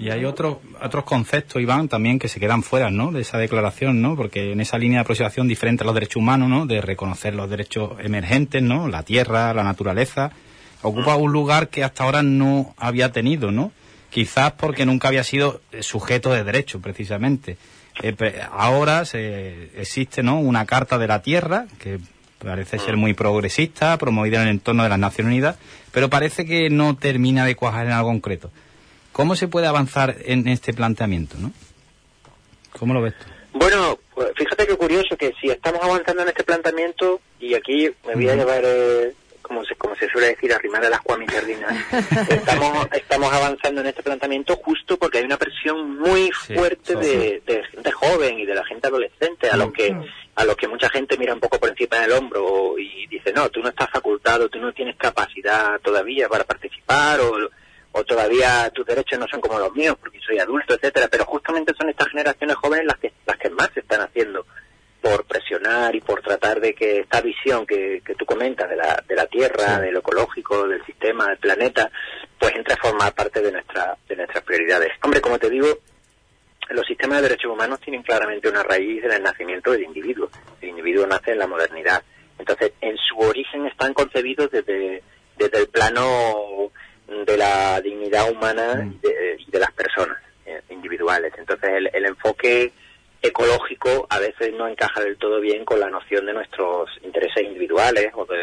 S10: Y hay otros conceptos, Iván, también que se quedan fuera, ¿no?, de esa declaración, ¿no?, porque en esa línea de aproximación diferente a los derechos humanos, ¿no?, de reconocer los derechos emergentes, ¿no?, la tierra, la naturaleza, ocupa un lugar que hasta ahora no había tenido, ¿no?, quizás porque nunca había sido sujeto de derecho, precisamente. Ahora existe, ¿no?, una Carta de la Tierra, que parece ser muy progresista, promovida en el entorno de las Naciones Unidas, pero parece que no termina de cuajar en algo concreto. ¿Cómo se puede avanzar en este planteamiento, no? ¿Cómo lo ves tú?
S17: Bueno, pues fíjate qué curioso que si estamos avanzando en este planteamiento, y aquí me voy a llevar, como se suele decir, arrimar el ascua a mi jardina, estamos avanzando en este planteamiento justo porque hay una presión muy fuerte de gente joven y de la gente adolescente, a los que mucha gente mira un poco por encima del hombro y dice, no, tú no estás facultado, tú no tienes capacidad todavía para participar, o todavía tus derechos no son como los míos porque soy adulto, etcétera. Pero justamente son estas generaciones jóvenes las que más se están haciendo por presionar y por tratar de que esta visión que tú comentas de la tierra, de lo ecológico, del sistema, del planeta, pues entre a formar parte de nuestras prioridades. Hombre, como te digo, los sistemas de derechos humanos tienen claramente una raíz en el nacimiento del individuo. El individuo nace en la modernidad. Entonces, en su origen están concebidos desde el plano de la dignidad humana y de las personas individuales. Entonces el enfoque ecológico a veces no encaja del todo bien con la noción de nuestros intereses individuales o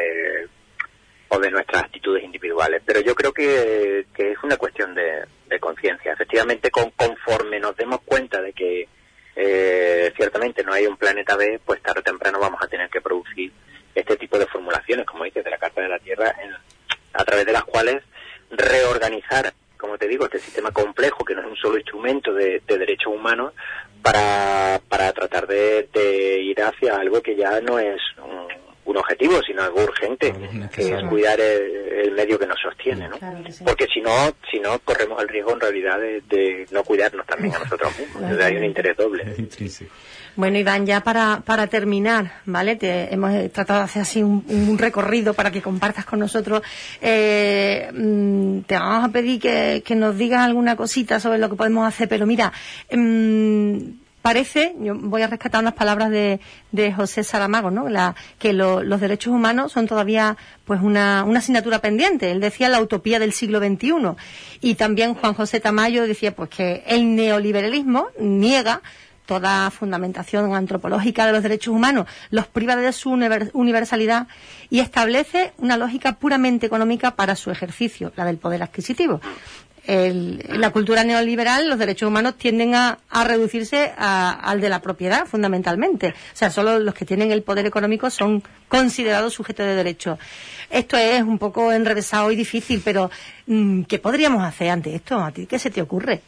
S17: de nuestras actitudes individuales. Pero yo creo que es una cuestión de conciencia. Efectivamente, conforme nos demos cuenta de que ciertamente no hay un planeta B, pues tarde o temprano vamos a tener que producir este tipo de formulaciones, como dices, de la Carta de la Tierra, a través de las cuales reorganizar, como te digo, este sistema complejo que no es un solo instrumento de derechos humanos para tratar de ir hacia algo que ya no es un objetivo, sino algo urgente, que es cuidar el medio que nos sostiene, ¿no? Claro que sí. Porque si no corremos el riesgo en realidad de no cuidarnos también a nosotros mismos. Entonces hay un interés doble.
S9: Bueno, Iván, ya para terminar, ¿vale? Hemos tratado de hacer así un recorrido para que compartas con nosotros. Te vamos a pedir que nos digas alguna cosita sobre lo que podemos hacer, pero mira, parece, yo voy a rescatar unas palabras de José Saramago, ¿no? Que los derechos humanos son todavía pues una asignatura pendiente. Él decía la utopía del siglo XXI. Y también Juan José Tamayo decía pues que el neoliberalismo niega toda fundamentación antropológica de los derechos humanos, los priva de su universalidad y establece una lógica puramente económica para su ejercicio, la del poder adquisitivo. En la cultura neoliberal los derechos humanos tienden a reducirse al de la propiedad, fundamentalmente. O sea, solo los que tienen el poder económico son considerados sujetos de derecho. Esto es un poco enrevesado y difícil, pero ¿qué podríamos hacer ante esto? ¿A ti qué se te ocurre?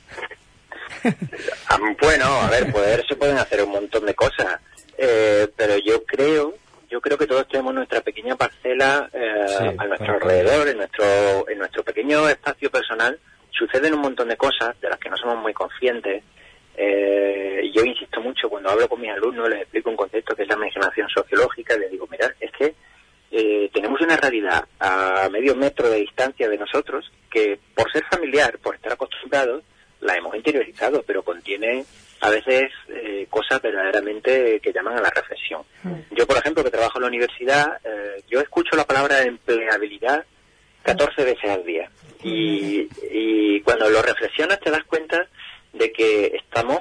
S17: Bueno, a ver, se pueden hacer un montón de cosas, pero yo creo que todos tenemos nuestra pequeña parcela a nuestro alrededor, en nuestro pequeño espacio personal. Suceden un montón de cosas de las que no somos muy conscientes. Y yo insisto mucho cuando hablo con mis alumnos, les explico un concepto que es la imaginación sociológica, y les digo, mirad, es que tenemos una realidad a medio metro de distancia de nosotros que por ser familiar, por estar acostumbrados, la hemos interiorizado, pero contiene a veces cosas verdaderamente que llaman a la reflexión. Yo, por ejemplo, que trabajo en la universidad, yo escucho la palabra empleabilidad 14 veces al día. Y cuando lo reflexionas te das cuenta de que estamos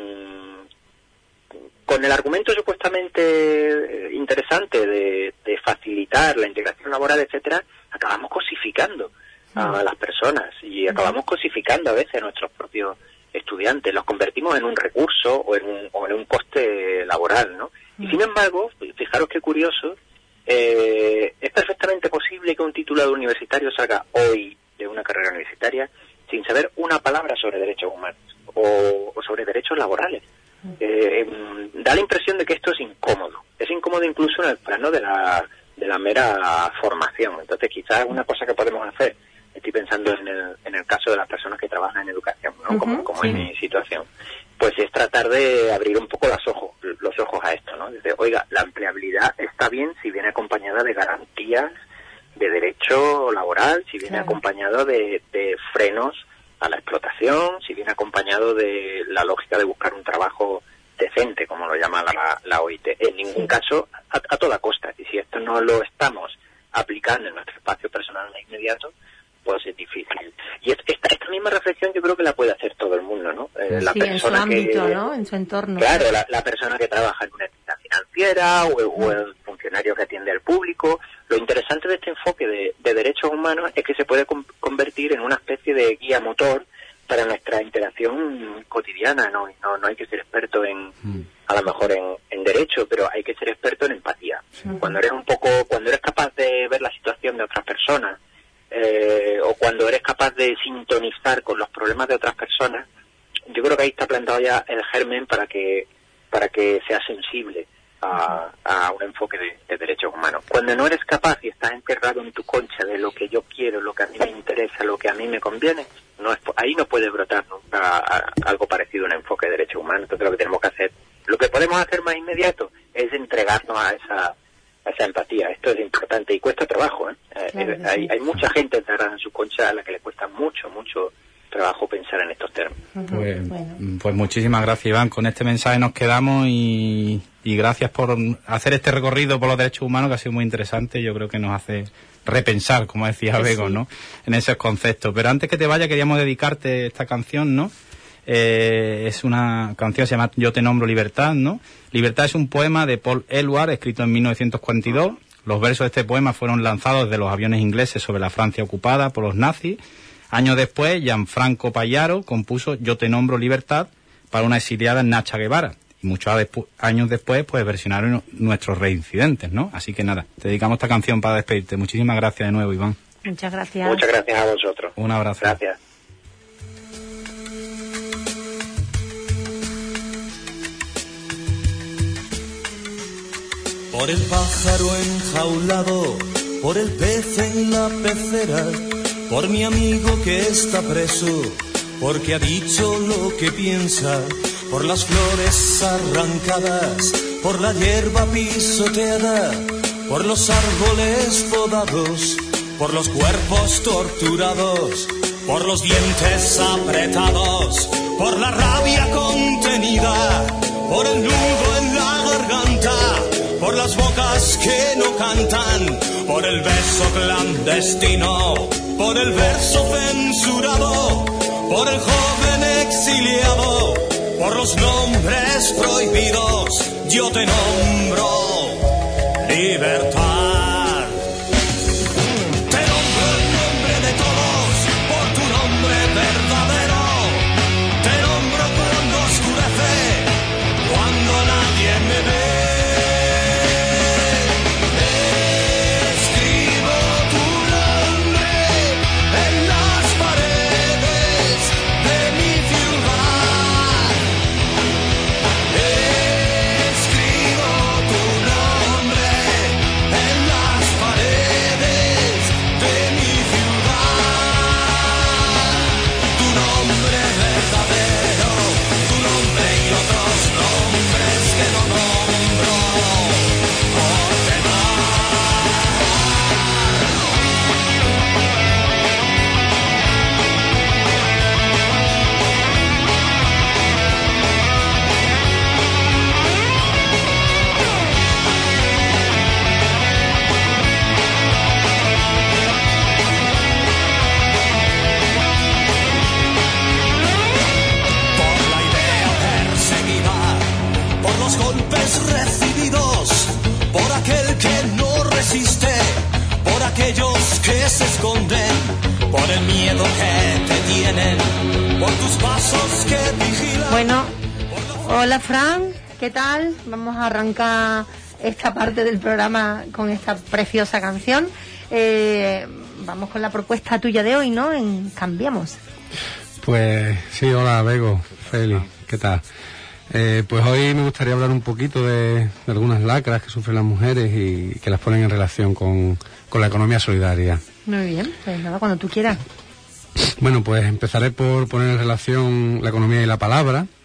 S17: con el argumento supuestamente interesante de facilitar la integración laboral, etcétera, acabamos cosificando a las personas y acabamos cosificando a veces a nuestros propios estudiantes, los convertimos en un recurso o en un coste laboral, ¿no? Y sin embargo, fijaros qué curioso, es perfectamente posible que un titulado universitario salga hoy de una carrera universitaria sin saber una palabra sobre derechos humanos o sobre derechos laborales. Da la impresión de que esto es incómodo incluso en el plano de la mera formación. Entonces quizás una cosa que podemos hacer, estoy pensando en el caso de las personas que trabajan en educación, ¿no? Como en mi situación, pues es tratar de abrir un poco los ojos a esto, ¿no? Desde, oiga, la empleabilidad está bien si viene acompañada de garantías de derecho laboral, si viene acompañado de frenos la explotación, si viene acompañado de la lógica de buscar un trabajo decente, como lo llama la OIT. En ningún caso a toda costa. Y si esto no lo estamos aplicando en nuestro espacio personal inmediato, pues es difícil. Y esta misma reflexión yo creo que la puede hacer todo el mundo, ¿no? La persona
S9: en su ámbito, ¿no? En su entorno.
S17: Claro, la persona que trabaja en una entidad financiera o el funcionario que atiende al público. Lo interesante de este enfoque de derechos humanos es que se puede convertir en una especie de guía motor para nuestra interacción cotidiana. No hay que ser experto a lo mejor en derecho, pero hay que ser experto en empatía. Cuando eres capaz de ver la situación de otras personas, o cuando eres capaz de sintonizar con los problemas de otras personas, yo creo que ahí está plantado ya el germen para que seas sensible a un enfoque de derechos humanos. Cuando no eres capaz y estás enterrado en tu concha de lo que yo quiero, lo que a mí me interesa, lo que a mí me conviene, ahí no puede brotar nunca algo parecido a un enfoque de derechos humanos. Entonces lo que tenemos que hacer, lo que podemos hacer más inmediato es entregarnos a esa empatía. Esto es importante y cuesta trabajo, ¿eh? Claro, hay mucha gente enterrada en su concha a la que le cuesta mucho trabajo pensar en estos términos.
S10: Pues muchísimas gracias, Iván. Con este mensaje nos quedamos y gracias por hacer este recorrido por los derechos humanos, que ha sido muy interesante. Yo creo que nos hace repensar, como decía Bego, ¿no? En esos conceptos. Pero antes que te vaya, queríamos dedicarte esta canción, ¿no? Es una canción que se llama Yo te nombro Libertad, ¿no? Libertad es un poema de Paul Eluard, escrito en 1942. Los versos de este poema fueron lanzados desde los aviones ingleses sobre la Francia ocupada por los nazis. Años después, Gianfranco Pagliaro compuso Yo te nombro Libertad para una exiliada Nacha Guevara. Y muchos años después, pues versionaron nuestros reincidentes, ¿no? Así que nada, te dedicamos esta canción para despedirte. Muchísimas gracias de nuevo, Iván.
S9: Muchas gracias.
S17: Muchas gracias a vosotros.
S10: Un abrazo.
S17: Gracias.
S15: Por el pájaro enjaulado, por el pez en la pecera, por mi amigo que está preso, porque ha dicho lo que piensa, por las flores arrancadas, por la hierba pisoteada, por los árboles podados, por los cuerpos torturados, por los dientes apretados, por la rabia contenida, por el nudo en la garganta, por las bocas que no cantan, por el beso clandestino, por el verso censurado, por el joven exiliado, por los nombres prohibidos. Yo te nombro libertad. Te nombro el nombre de todos por tu nombre verdadero. Te nombro cuando oscurece, cuando nadie me ve. Que se esconden por el miedo que te tienen, por tus pasos que vigilan.
S9: Bueno, hola Fran, ¿qué tal? Vamos a arrancar esta parte del programa con esta preciosa canción. Vamos con la propuesta tuya de hoy, ¿no? En Cambiamos.
S18: Pues sí, hola Bego, Feli, ¿qué tal? Pues hoy me gustaría hablar un poquito de algunas lacras que sufren las mujeres y que las ponen en relación con la economía solidaria.
S9: Muy bien, pues nada, cuando tú quieras.
S18: Bueno, pues empezaré por poner en relación la economía y la palabra,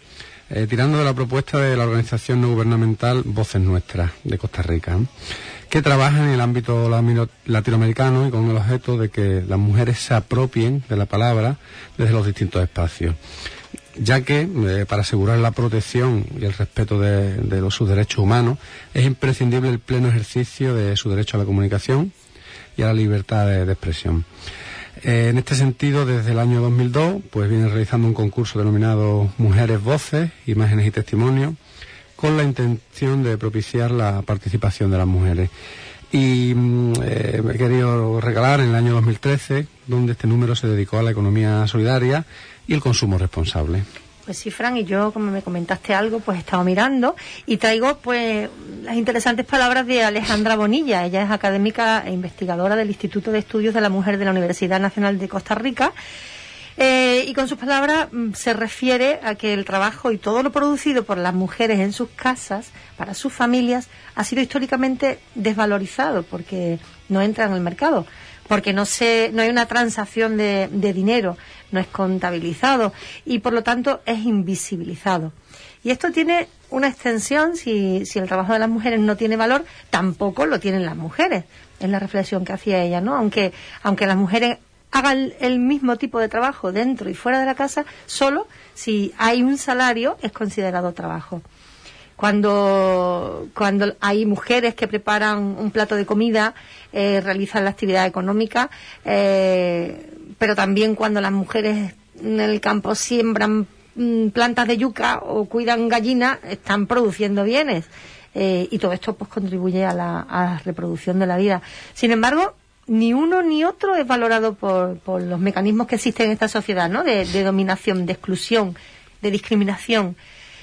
S18: tirando de la propuesta de la organización no gubernamental Voces Nuestras de Costa Rica, que trabaja en el ámbito latinoamericano y con el objeto de que las mujeres se apropien de la palabra desde los distintos espacios, ya que para asegurar la protección y el respeto de sus derechos humanos es imprescindible el pleno ejercicio de su derecho a la comunicación y a la libertad de expresión. En este sentido, desde el año 2002, pues viene realizando un concurso denominado Mujeres Voces, Imágenes y Testimonios, con la intención de propiciar la participación de las mujeres. Y me he querido regalar en el año 2013, donde este número se dedicó a la economía solidaria y el consumo responsable.
S9: Pues sí, Fran, y yo, como me comentaste algo, pues he estado mirando y traigo pues las interesantes palabras de Alejandra Bonilla. Ella es académica e investigadora del Instituto de Estudios de la Mujer de la Universidad Nacional de Costa Rica. Y con sus palabras se refiere a que el trabajo y todo lo producido por las mujeres en sus casas, para sus familias, ha sido históricamente desvalorizado porque no entra en el mercado, porque no hay una transacción de dinero, no es contabilizado y por lo tanto es invisibilizado. Y esto tiene una extensión, si el trabajo de las mujeres no tiene valor, tampoco lo tienen las mujeres. Es la reflexión que hacía ella, ¿no? Aunque las mujeres hagan el mismo tipo de trabajo dentro y fuera de la casa, solo si hay un salario es considerado trabajo. Cuando hay mujeres que preparan un plato de comida, realizan la actividad económica, pero también cuando las mujeres en el campo siembran plantas de yuca o cuidan gallinas, están produciendo bienes. Y todo esto pues contribuye a la reproducción de la vida. Sin embargo, ni uno ni otro es valorado por los mecanismos que existen en esta sociedad, ¿no? De dominación, de exclusión, de discriminación.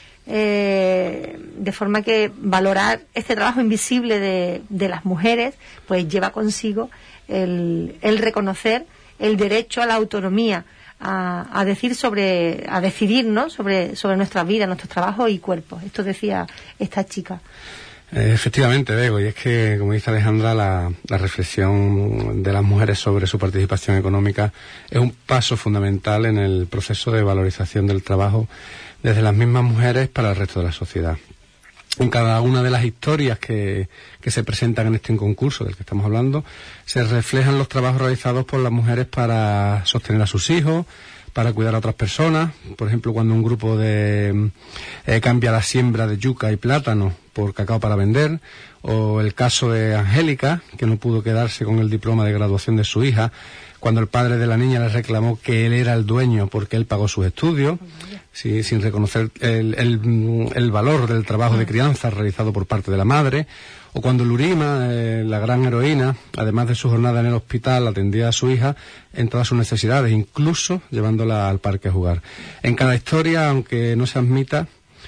S9: De forma que valorar este trabajo invisible de las mujeres pues lleva consigo el reconocer el derecho a la autonomía, a decidir, ¿no? sobre nuestra vida, nuestros trabajos y cuerpos. Esto decía esta chica.
S18: Efectivamente, Bego, y es que, como dice Alejandra, la reflexión de las mujeres sobre su participación económica es un paso fundamental en el proceso de valorización del trabajo desde las mismas mujeres para el resto de la sociedad. En cada una de las historias que se presentan en este concurso del que estamos hablando, se reflejan los trabajos realizados por las mujeres para sostener a sus hijos, para cuidar a otras personas. Por ejemplo, cuando un grupo cambia la siembra de yuca y plátano por cacao para vender, o el caso de Angélica, que no pudo quedarse con el diploma de graduación de su hija, cuando el padre de la niña le reclamó que él era el dueño porque él pagó sus estudios, sí, sin reconocer el valor del trabajo de crianza realizado por parte de la madre. O cuando Lurima, la gran heroína, además de su jornada en el hospital, atendía a su hija en todas sus necesidades, incluso llevándola al parque a jugar. En cada historia, aunque no se admita,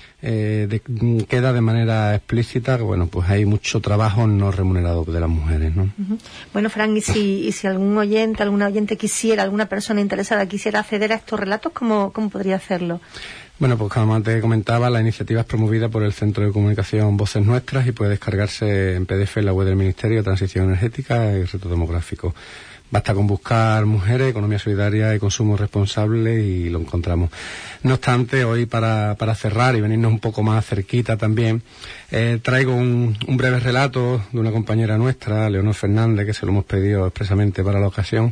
S18: queda de manera explícita que, bueno, pues hay mucho trabajo no remunerado de las mujeres, ¿no?
S9: Bueno, Fran, y si alguna oyente quisiera, alguna persona interesada quisiera acceder a estos relatos, ¿cómo podría hacerlo?
S18: Bueno, pues como antes comentaba, la iniciativa es promovida por el Centro de Comunicación Voces Nuestras y puede descargarse en PDF en la web del Ministerio de Transición Energética y Reto Demográfico. Basta con buscar mujeres, economía solidaria y consumo responsable y lo encontramos. No obstante, hoy para cerrar y venirnos un poco más cerquita también, traigo un breve relato de una compañera nuestra, Leonor Fernández, que se lo hemos pedido expresamente para la ocasión,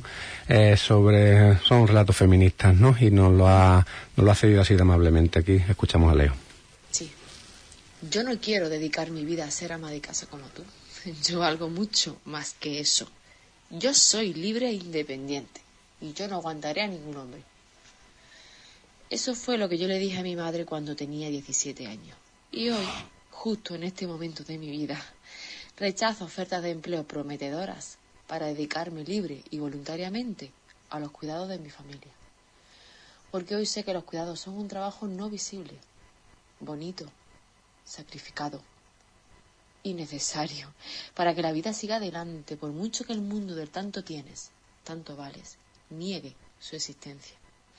S18: son relatos feministas, ¿no? Y nos lo ha cedido así de amablemente. Aquí escuchamos a Leo.
S19: Sí. Yo no quiero dedicar mi vida a ser ama de casa como tú. Yo valgo mucho más que eso. Yo soy libre e independiente y yo no aguantaré a ningún hombre. Eso fue lo que yo le dije a mi madre cuando tenía 17 años. Y hoy, justo en este momento de mi vida, rechazo ofertas de empleo prometedoras para dedicarme libre y voluntariamente a los cuidados de mi familia. Porque hoy sé que los cuidados son un trabajo no visible, bonito, sacrificado y necesario para que la vida siga adelante, por mucho que el mundo del tanto tienes, tanto vales, niegue su existencia.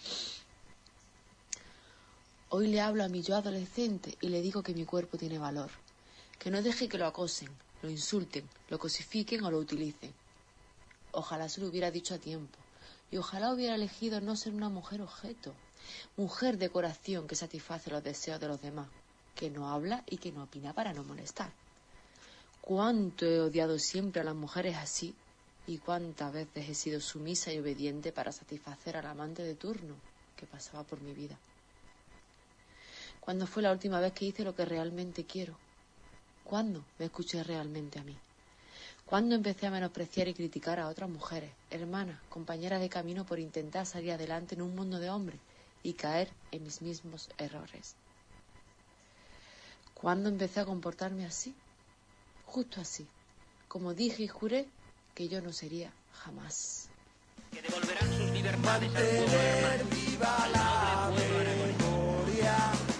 S19: Hoy le hablo a mi yo adolescente y le digo que mi cuerpo tiene valor, que no deje que lo acosen, lo insulten, lo cosifiquen o lo utilicen. Ojalá se lo hubiera dicho a tiempo y ojalá hubiera elegido no ser una mujer objeto, Mujer de corazón que satisface los deseos de los demás, que no habla y que no opina para no molestar. Cuánto he odiado siempre a las mujeres así y cuántas veces he sido sumisa y obediente para satisfacer al amante de turno que pasaba por mi vida. ¿Cuándo fue la última vez que hice lo que realmente quiero? ¿Cuándo me escuché realmente a mí? ¿Cuándo empecé a menospreciar y criticar a otras mujeres, hermanas, compañeras de camino por intentar salir adelante en un mundo de hombres y caer en mis mismos errores? ¿Cuándo empecé a comportarme así? Justo así, como dije y juré que yo no sería jamás.
S11: Que devolverán sus libertades al pueblo hermano, viva la memoria,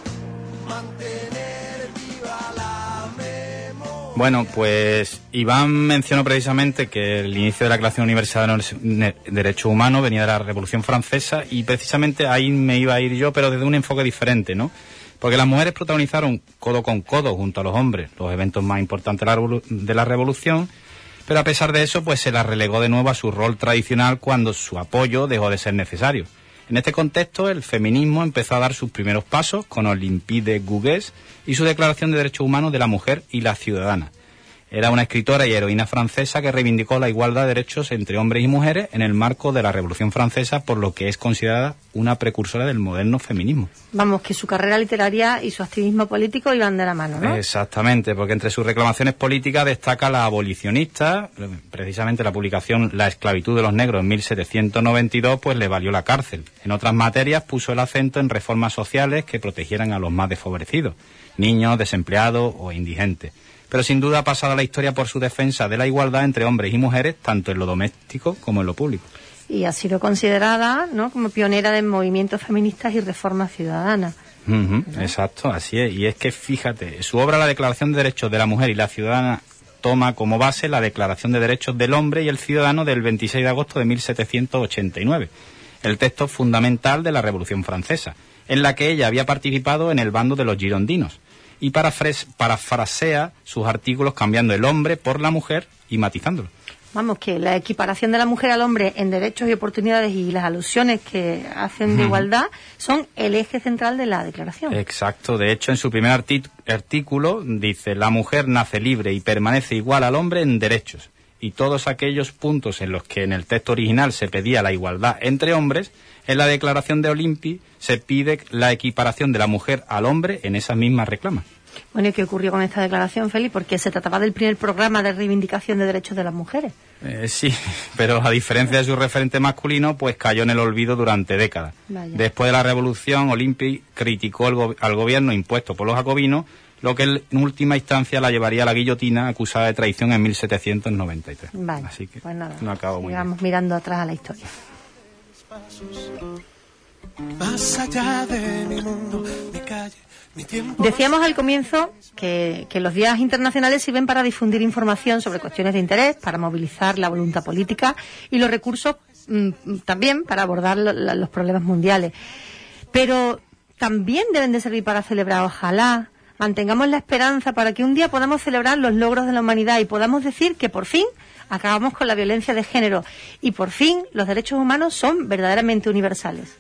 S11: mantener viva la memoria.
S10: Bueno, pues Iván mencionó precisamente que el inicio de la Declaración Universal de los Derechos Humanos venía de la Revolución Francesa y precisamente ahí me iba a ir yo, pero desde un enfoque diferente, ¿no? Porque las mujeres protagonizaron codo con codo junto a los hombres los eventos más importantes de la Revolución, pero a pesar de eso, pues se las relegó de nuevo a su rol tradicional cuando su apoyo dejó de ser necesario. En este contexto, el feminismo empezó a dar sus primeros pasos con Olympe de Gouges y su Declaración de Derechos Humanos de la Mujer y la Ciudadana. Era una escritora y heroína francesa que reivindicó la igualdad de derechos entre hombres y mujeres en el marco de la Revolución Francesa, por lo que es considerada una precursora del moderno feminismo.
S9: Vamos, que su carrera literaria y su activismo político iban de la mano, ¿no?
S10: Exactamente, porque entre sus reclamaciones políticas destaca la abolicionista. Precisamente la publicación La esclavitud de los negros en 1792 pues le valió la cárcel. En otras materias puso el acento en reformas sociales que protegieran a los más desfavorecidos, niños, desempleados o indigentes. Pero sin duda ha pasado a la historia por su defensa de la igualdad entre hombres y mujeres, tanto en lo doméstico como en lo público.
S9: Y ha sido considerada, ¿no?, como pionera de movimientos feministas y reformas ciudadanas.
S10: Exacto, así es. Y es que, fíjate, su obra La Declaración de Derechos de la Mujer y la Ciudadana toma como base la Declaración de Derechos del Hombre y el Ciudadano del 26 de agosto de 1789, el texto fundamental de la Revolución Francesa, en la que ella había participado en el bando de los girondinos, y parafrasea sus artículos cambiando el hombre por la mujer y matizándolo.
S9: Vamos, que la equiparación de la mujer al hombre en derechos y oportunidades y las alusiones que hacen de igualdad son el eje central de la declaración.
S10: Exacto. De hecho, en su primer artículo dice: la mujer nace libre y permanece igual al hombre en derechos. Y todos aquellos puntos en los que en el texto original se pedía la igualdad entre hombres, en la Declaración de Olympe se pide la equiparación de la mujer al hombre en esas mismas reclamas.
S9: Bueno, ¿y qué ocurrió con esta declaración, Félix? Porque se trataba del primer programa de reivindicación de derechos de las mujeres.
S10: Sí, pero a diferencia de su referente masculino, pues cayó en el olvido durante décadas.
S9: Vaya.
S10: Después de la Revolución, Olympe criticó al gobierno impuesto por los jacobinos, lo que en última instancia la llevaría a la guillotina, acusada de traición en 1793.
S9: Vale,
S10: así que
S9: pues nada,
S10: no acabó muy bien.
S9: sigamos mirando atrás a la historia.
S11: Más allá de mi mundo, mi calle, mi tiempo.
S9: Decíamos al comienzo que los días internacionales sirven para difundir información sobre cuestiones de interés, para movilizar la voluntad política y los recursos también para abordar los problemas mundiales. Pero también deben de servir para celebrar, ojalá mantengamos la esperanza para que un día podamos celebrar los logros de la humanidad y podamos decir que por fin acabamos con la violencia de género y por fin los derechos humanos son verdaderamente universales.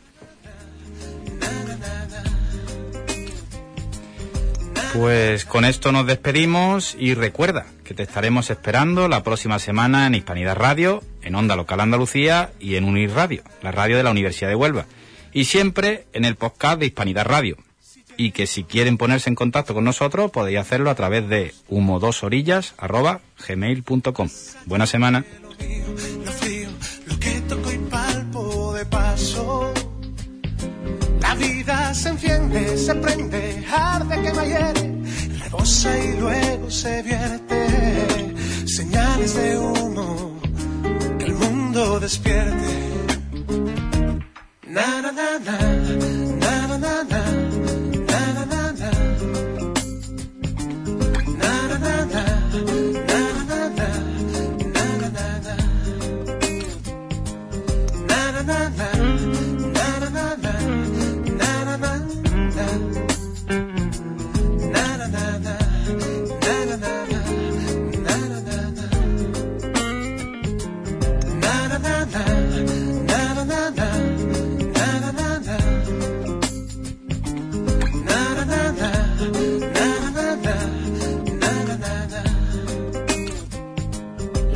S10: Pues con esto nos despedimos y recuerda que te estaremos esperando la próxima semana en Hispanidad Radio, en Onda Local Andalucía y en Unir Radio, la radio de la Universidad de Huelva, y siempre en el podcast de Hispanidad Radio. Y que si quieren ponerse en contacto con nosotros podéis hacerlo a través de humo2orillas@gmail.com. Buena semana.
S11: Lo frío, lo que toco y palpo de paso. La vida se enciende, se prende, arde que me hiere, rebosa y luego se vierte. Señales de humo, que el mundo despierte. Na na na na, na na na na.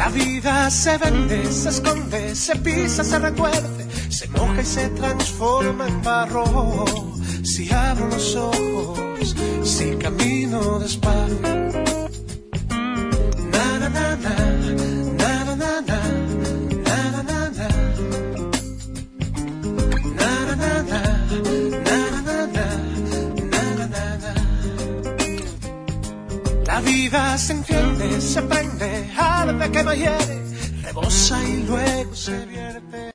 S11: La vida se vende, se esconde, se pisa, se retuerce, se moja y se transforma en barro. Si abro los ojos, si camino despacio. Na na na na, na na na na, na na na na, na na na na, na na na, na na na. La vida se enciende, se prende, arde, quema, hiere, rebosa y luego se vierte.